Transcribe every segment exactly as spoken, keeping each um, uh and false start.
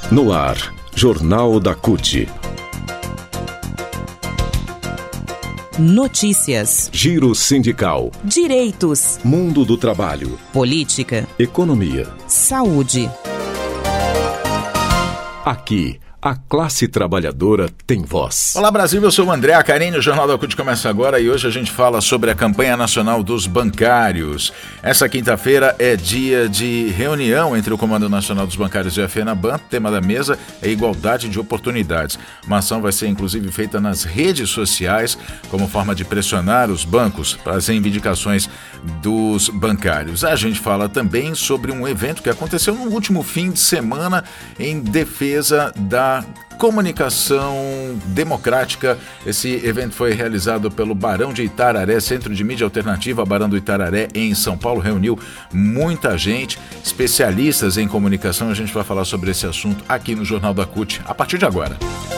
No ar, Jornal da C U T. Notícias, Giro sindical, direitos, mundo do trabalho, política, economia, saúde. Aqui, a classe trabalhadora tem voz. Olá Brasil, eu sou o André Acarini, o Jornal da C U T começa agora e hoje a gente fala sobre a campanha nacional dos bancários. Essa quinta-feira é dia de reunião entre o Comando Nacional dos Bancários e a FENABAN. O tema da mesa é igualdade de oportunidades. Uma ação vai ser inclusive feita nas redes sociais como forma de pressionar os bancos para as reivindicações dos bancários. A gente fala também sobre um evento que aconteceu no último fim de semana em defesa da comunicação democrática. Esse evento foi realizado pelo Barão de Itararé, Centro de Mídia Alternativa Barão do Itararé, em São Paulo. Reuniu muita gente, especialistas em comunicação. A gente vai falar sobre esse assunto aqui no Jornal da C U T a partir de agora.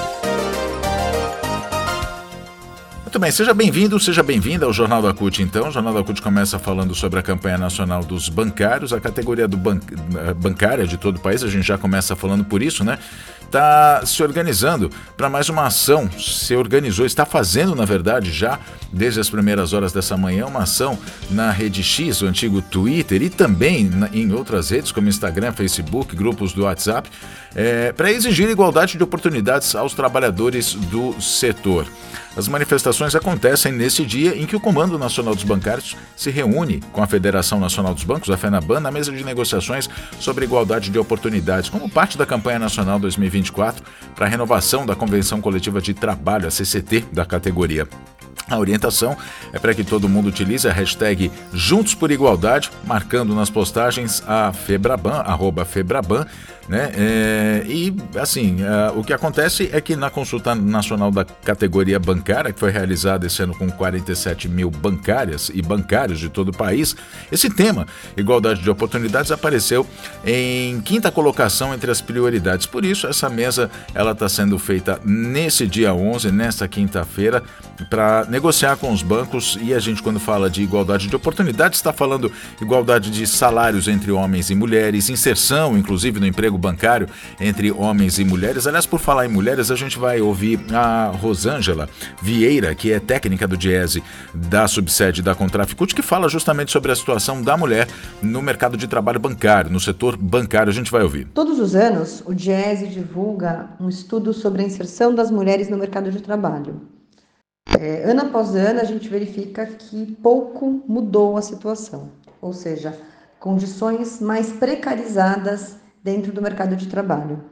Muito bem, seja bem-vindo, seja bem-vinda ao Jornal da C U T, então. O Jornal da C U T começa falando sobre a campanha nacional dos bancários, a categoria do ban- bancária de todo o país. A gente já começa falando por isso, né? Está se organizando para mais uma ação, se organizou, está fazendo, na verdade, já desde as primeiras horas dessa manhã, uma ação na Rede X, o antigo Twitter, e também na, em outras redes como Instagram, Facebook, grupos do WhatsApp, é, para exigir igualdade de oportunidades aos trabalhadores do setor. As manifestações acontecem nesse dia em que o Comando Nacional dos Bancários se reúne com a Federação Nacional dos Bancos, a FENABAN, na mesa de negociações sobre igualdade de oportunidades, como parte da campanha nacional dois mil e vinte e quatro para a renovação da Convenção Coletiva de Trabalho, a C C T, da categoria. A orientação é para que todo mundo utilize a hashtag Juntos por Igualdade, marcando nas postagens a Febraban, arroba Febraban, né? É, e, assim, é, o que acontece é que na consulta nacional da categoria bancária, que foi realizada esse ano com quarenta e sete mil bancárias e bancários de todo o país, esse tema, igualdade de oportunidades, apareceu em quinta colocação entre as prioridades. Por isso, essa mesa ela está sendo feita nesse dia onze, nesta quinta-feira, para negociar com os bancos. E a gente, quando fala de igualdade de oportunidades, está falando igualdade de salários entre homens e mulheres, inserção, inclusive, no emprego bancário entre homens e mulheres. Aliás, por falar em mulheres, a gente vai ouvir a Rosângela Vieira, que é técnica do Diese da subsede da Contraficute, que fala justamente sobre a situação da mulher no mercado de trabalho bancário, no setor bancário. A gente vai ouvir. Todos os anos, o Diese divulga um estudo sobre a inserção das mulheres no mercado de trabalho. É, ano após ano, a gente verifica que pouco mudou a situação, ou seja, condições mais precarizadas dentro do mercado de trabalho.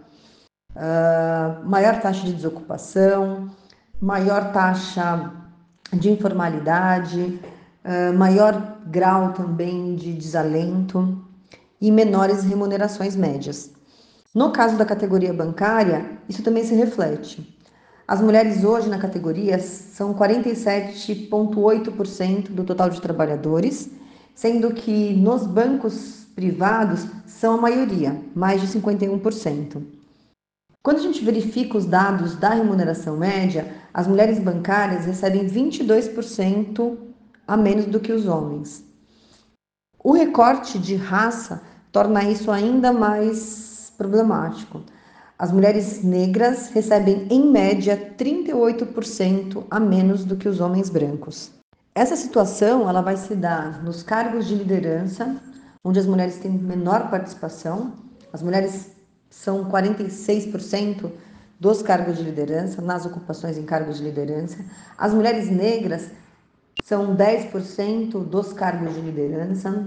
Uh, maior taxa de desocupação, maior taxa de informalidade, uh, maior grau também de desalento e menores remunerações médias. No caso da categoria bancária, isso também se reflete. As mulheres hoje na categoria são quarenta e sete vírgula oito por cento do total de trabalhadores, sendo que nos bancos privados são a maioria, mais de cinquenta e um por cento. Quando a gente verifica os dados da remuneração média, as mulheres bancárias recebem vinte e dois por cento a menos do que os homens. O recorte de raça torna isso ainda mais problemático. As mulheres negras recebem, em média, trinta e oito por cento a menos do que os homens brancos. Essa situação ela vai se dar nos cargos de liderança, onde as mulheres têm menor participação. As mulheres são quarenta e seis por cento dos cargos de liderança, nas ocupações em cargos de liderança. As mulheres negras são dez por cento dos cargos de liderança.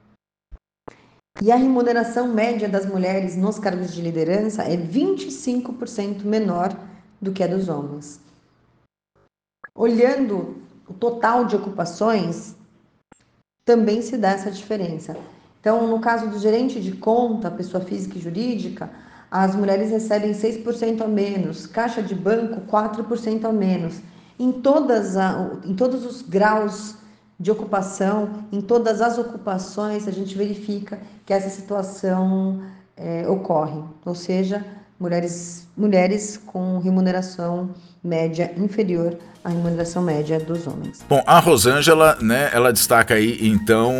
E a remuneração média das mulheres nos cargos de liderança é vinte e cinco por cento menor do que a dos homens. Olhando o total de ocupações, também se dá essa diferença. Então, no caso do gerente de conta, pessoa física e jurídica, as mulheres recebem seis por cento a menos, caixa de banco quatro por cento a menos. Em, todas a, em todos os graus de ocupação, em todas as ocupações, a gente verifica que essa situação é, ocorre, ou seja, mulheres, mulheres com remuneração média inferior à remuneração média dos homens. Bom, a Rosângela, né, ela destaca aí, então,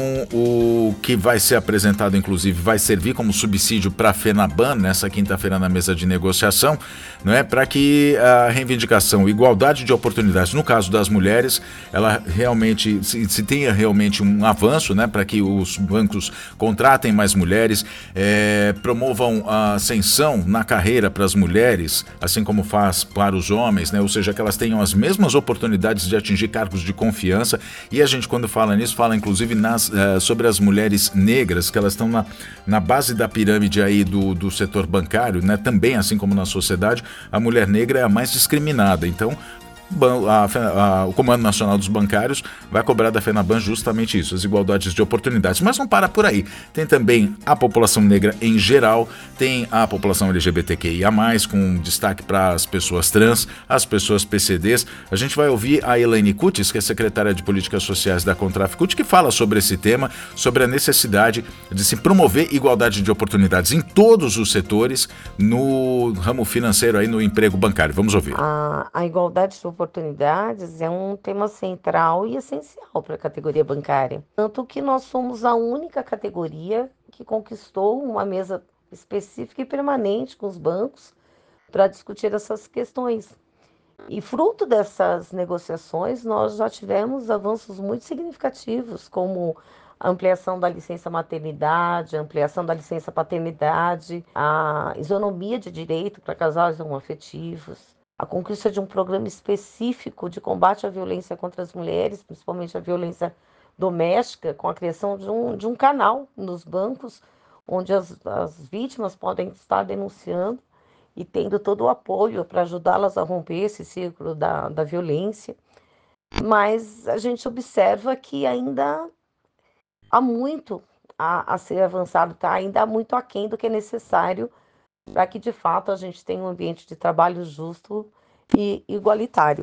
o que vai ser apresentado, inclusive, vai servir como subsídio para a FENABAN, nessa quinta-feira na mesa de negociação, não é, para que a reivindicação, igualdade de oportunidades, no caso das mulheres, ela realmente, se, se tenha realmente um avanço, né, para que os bancos contratem mais mulheres, é, promovam a ascensão na carreira para as mulheres, assim como faz para os homens, né, ou seja, que elas tenham as mesmas oportunidades de atingir cargos de confiança. E a gente, quando fala nisso, fala inclusive nas, uh, sobre as mulheres negras, que elas estão na, na base da pirâmide aí do, do setor bancário, né? Também, assim como na sociedade, a mulher negra é a mais discriminada. Então, A, a, o Comando Nacional dos Bancários vai cobrar da FENABAN justamente isso, as igualdades de oportunidades. Mas não para por aí. Tem também a população negra em geral, tem a população L G B T Q I A mais, com destaque para as pessoas trans, as pessoas P C Ds. A gente vai ouvir a Elaine Cutis, que é secretária de Políticas Sociais da Contraficute, que fala sobre esse tema, sobre a necessidade de se promover igualdade de oportunidades em todos os setores, no ramo financeiro, aí no emprego bancário. Vamos ouvir. A, a igualdade de oportunidades é um tema central e essencial para a categoria bancária. Tanto que nós somos a única categoria que conquistou uma mesa específica e permanente com os bancos para discutir essas questões. E fruto dessas negociações, nós já tivemos avanços muito significativos, como a ampliação da licença maternidade, a ampliação da licença paternidade, a isonomia de direito para casais homoafetivos, a conquista de um programa específico de combate à violência contra as mulheres, principalmente a violência doméstica, com a criação de um, de um canal nos bancos, onde as, as vítimas podem estar denunciando e tendo todo o apoio para ajudá-las a romper esse círculo da, da violência. Mas a gente observa que ainda há muito a, a ser avançado, tá? Ainda há muito aquém do que é necessário para que, de fato, a gente tenha um ambiente de trabalho justo e igualitário.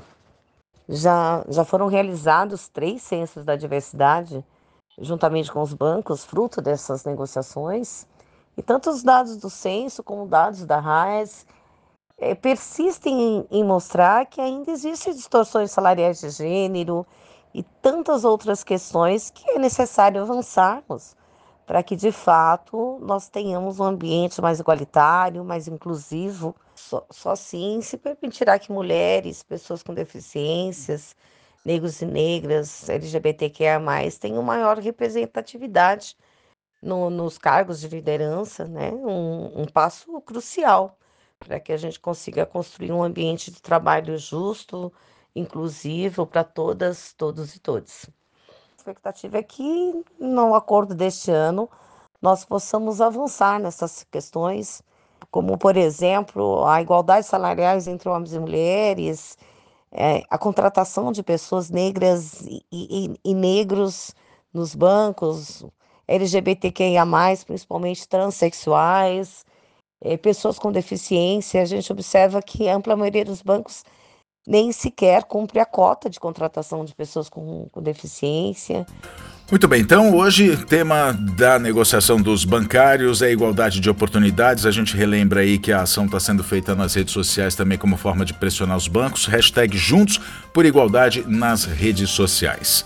Já, já foram realizados três censos da diversidade, juntamente com os bancos, fruto dessas negociações, e tanto os dados do censo como dados da RAES é, persistem em, em mostrar que ainda existem distorções salariais de gênero e tantas outras questões que é necessário avançarmos para que, de fato, nós tenhamos um ambiente mais igualitário, mais inclusivo. Só, só assim se permitirá que mulheres, pessoas com deficiências, negros e negras, L G B T Q I A mais, tenham maior representatividade no, nos cargos de liderança, né? um, um passo crucial para que a gente consiga construir um ambiente de trabalho justo, inclusivo para todas, todos e todes. A expectativa é que, no acordo deste ano, nós possamos avançar nessas questões, como, por exemplo, a igualdade salariais entre homens e mulheres, é, a contratação de pessoas negras e, e, e negros nos bancos, L G B T Q I A mais, principalmente transexuais, é, pessoas com deficiência. A gente observa que a ampla maioria dos bancos nem sequer cumpre a cota de contratação de pessoas com, com deficiência. Muito bem, então hoje tema da negociação dos bancários é a igualdade de oportunidades. A gente relembra aí que a ação está sendo feita nas redes sociais também como forma de pressionar os bancos. Hashtag Juntos por Igualdade nas redes sociais.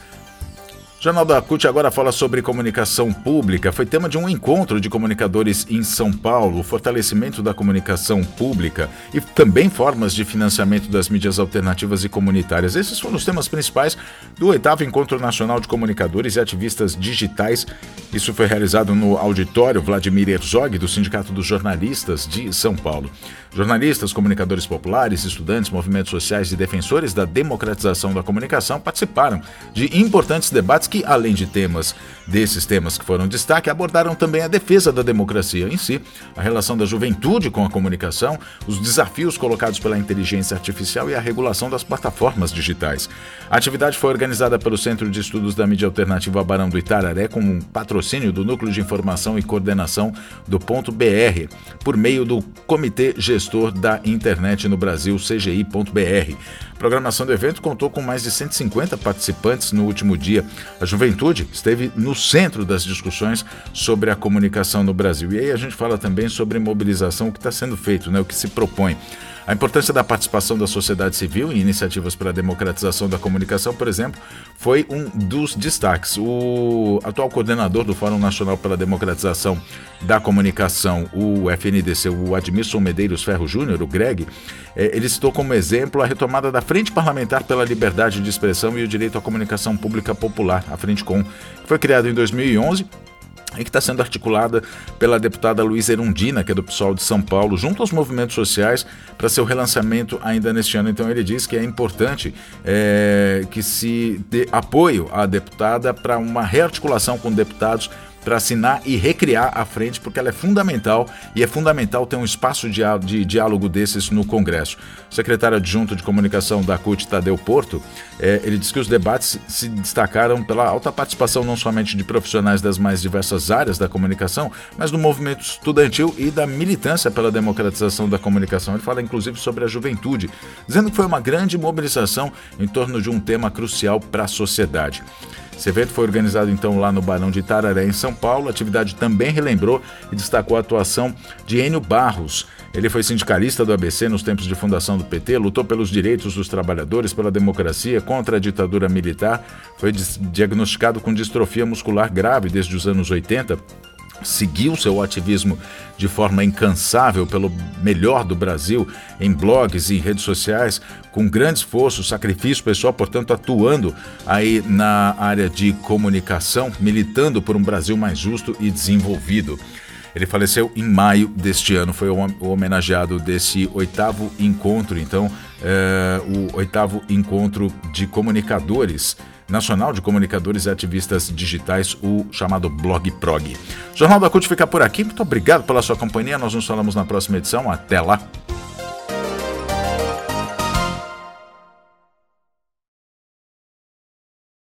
O Jornal da CUT agora fala sobre comunicação pública. Foi tema de um encontro de comunicadores em São Paulo, o fortalecimento da comunicação pública e também formas de financiamento das mídias alternativas e comunitárias. Esses foram os temas principais do oitavo Encontro Nacional de Comunicadores e Ativistas Digitais. Isso foi realizado no auditório Vladimir Herzog, do Sindicato dos Jornalistas de São Paulo. Jornalistas, comunicadores populares, estudantes, movimentos sociais e defensores da democratização da comunicação participaram de importantes debates que, além de temas desses temas que foram destaque, abordaram também a defesa da democracia em si, a relação da juventude com a comunicação, os desafios colocados pela inteligência artificial e a regulação das plataformas digitais. A atividade foi organizada pelo Centro de Estudos da Mídia Alternativa Barão do Itararé, com um patrocínio do Núcleo de Informação e Coordenação do Ponto B R, por meio do Comitê Gestor da Internet no Brasil, C G I ponto B R. A programação do evento contou com mais de cento e cinquenta participantes no último dia. A juventude esteve no centro das discussões sobre a comunicação no Brasil. E aí a gente fala também sobre mobilização, o que está sendo feito, né, o que se propõe. A importância da participação da sociedade civil em iniciativas para a democratização da comunicação, por exemplo, foi um dos destaques. O atual coordenador do Fórum Nacional pela Democratização da Comunicação, o F N D C, o Admilson Medeiros Ferro Júnior, o Greg, eh, ele citou como exemplo a retomada da Frente Parlamentar pela Liberdade de Expressão e o Direito à Comunicação Pública Popular, a FRENTECOM, que foi criada em dois mil e onze e que está sendo articulada pela deputada Luísa Erundina, que é do PSOL de São Paulo, junto aos movimentos sociais, para seu relançamento ainda neste ano. Então ele diz que é importante é, que se dê apoio à deputada para uma rearticulação com deputados para assinar e recriar a frente, porque ela é fundamental e é fundamental ter um espaço de, de diálogo desses no Congresso. O secretário adjunto de comunicação da C U T, Tadeu Porto, é, ele diz que os debates se destacaram pela alta participação não somente de profissionais das mais diversas áreas da comunicação, mas do movimento estudantil e da militância pela democratização da comunicação. Ele fala inclusive sobre a juventude, dizendo que foi uma grande mobilização em torno de um tema crucial para a sociedade. Esse evento foi organizado então lá no Barão de Itararé, em São Paulo. A atividade também relembrou e destacou a atuação de Enio Barros. Ele foi sindicalista do A B C nos tempos de fundação do P T, lutou pelos direitos dos trabalhadores, pela democracia, contra a ditadura militar, foi diagnosticado com distrofia muscular grave desde os anos oitenta, seguiu seu ativismo de forma incansável pelo melhor do Brasil, em blogs e redes sociais, com grande esforço, sacrifício pessoal, portanto, atuando aí na área de comunicação, militando por um Brasil mais justo e desenvolvido. Ele faleceu em maio deste ano, foi o homenageado desse oitavo encontro, então, é, o oitavo encontro de comunicadores, Nacional de Comunicadores e Ativistas Digitais, o chamado Blog Prog. O Jornal da C U T fica por aqui, muito obrigado pela sua companhia, nós nos falamos na próxima edição, até lá!